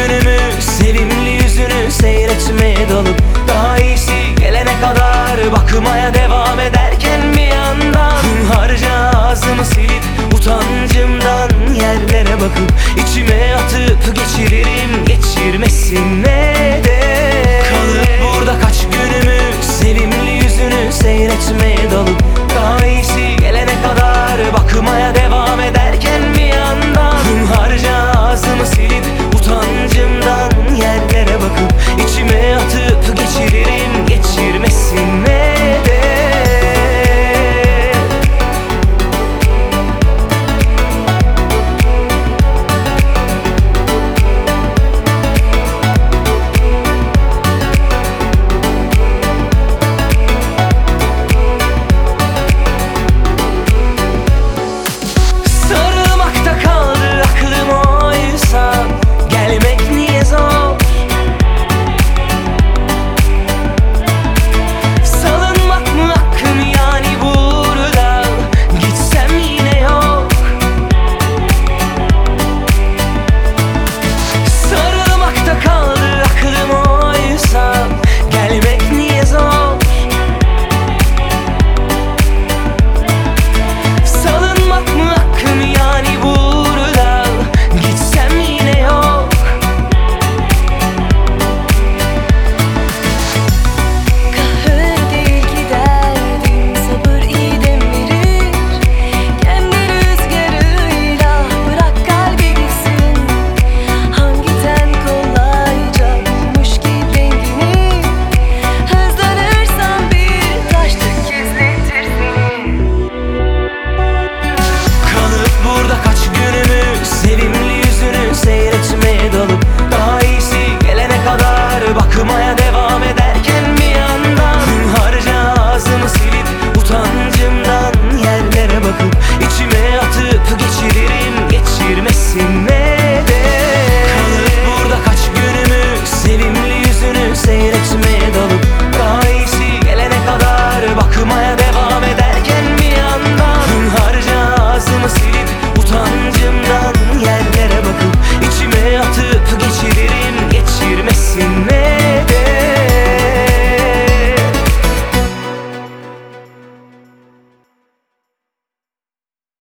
günümü, sevimli yüzünü seyretmeye dalıp daha iyisi gelene kadar bakmaya devam ederken bir yandan hunharca ağzımı silip utancımdan yerlere bakıp içime atıp geçiririm geçirmesine de. Kalıp burada kaç günümü, sevimli yüzünü seyretmeye dalıp daha iyisi gelene kadar bakmaya devam ederken bir yandan hunharca ağzımı silip utancımdan yerlere bakıp içime atıp geçiririm geçirmesine de. Sarılmakta kaldı aklım oysa gelmek niye zor? Salınmak mı hakkım yani burada? Gitsem yine yok. Sarılmakta kaldı aklım oysa gelmek niye zor? Salınmak mı hakkım yani burada? Gitsem yine yok. Kahır değil ki derdim, sabır idem verir. Kendi rüzgarıyla bırak kalbi gitsin. Hangi ten kolayca bulmuş ki dengini? Hızlanırsan bir taşlık gizletir seni. Kalıp burada kaç günümü, sevimli yüzünü seyretmeye dalıp daha iyisi gelene kadar bakmaya devam ederken bir yandan hunharca ağzımı silip utancımdan yerlere bakıp içime atıp geçiririm geçirmesine de. Kalıp burada kaç günümü, sevimli yüzünü seyretmeye dalıp daha iyisi gelene kadar bakmaya devam ederken bir yandan hunharca ağzımı silip utancımdan yerlere bakıp içime atıp geçiririm